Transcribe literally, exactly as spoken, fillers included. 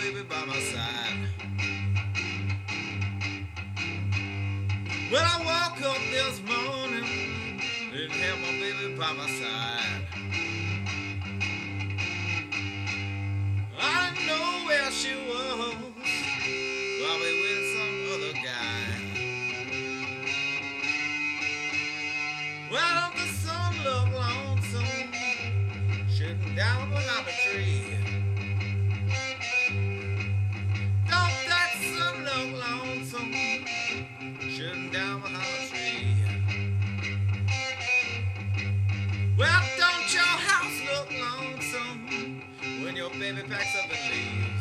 baby by my side. When I woke up this morning, didn't have my baby by my side. I didn't know where she was, probably with some other guy. Well, the sun looked lonesome, shooting down behind a tree. Don't that sun look lonesome, shooting down behind a tree? Well, don't your house look lonesome when your baby packs up and leaves?